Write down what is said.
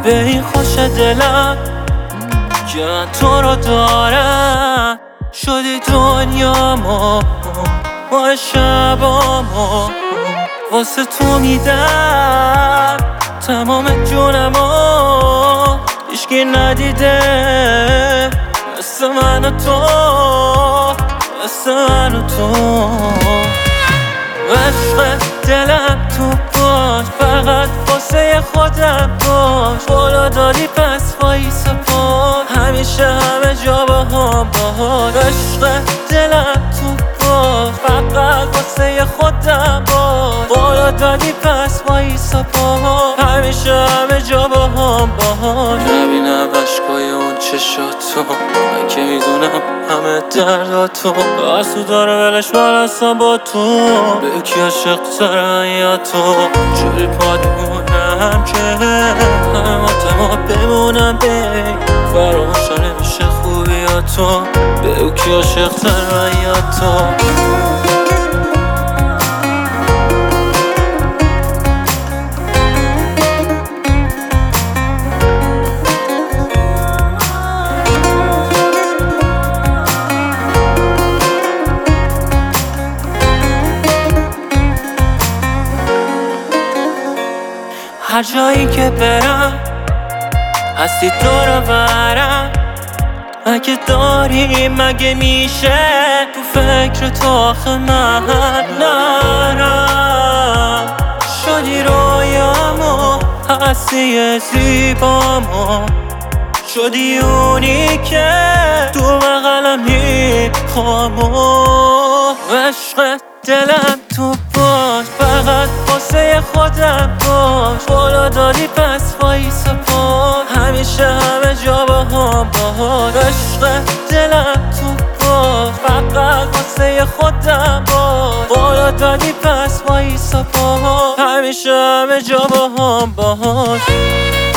به این خوش دلم که من تو رو دارم. شدی دنیامو با شبامو واسه تو میدم تمام جونمو. هیچکی ندیده مثل من و تو، مثل من و تو. عشق دلم تو باش، فقط واسه خودم باش. بالا دادی پس وایسا باش، همیشه همه جا با هم باش. عشق دلم تو باش، فقط واسه خودم باش. بالا دادی پس وایسا باش، همیشه همه جا با هم باش. نبینم عشقای اون چشاتو، من که میدونم همه درداتو. آسو داره ولش من هستم با تو، به یکی عاشق ترم یا تو. جوری پادمونم که همه ما بمونم بی فراموشا نمیشه خوبیاتو. به یکی عاشق ترم یا تو. هر جایی که برم هستی دور برم. اگه داری مگه میشه تو فکر تو آخه من نرم. شدی رویامو، هستی زیبامو، شدی اونی که تو بغلم میخوامو. عشق دلم تو باش، فقط واسه خودم باش. بالا دادی پس وایسا باش، همیشه همه جا با هم باش. عشق دلم تو باش، فقط واسه خودم باش. بالا دادی پس وایسا باش، همیشه همه جا با هم باش.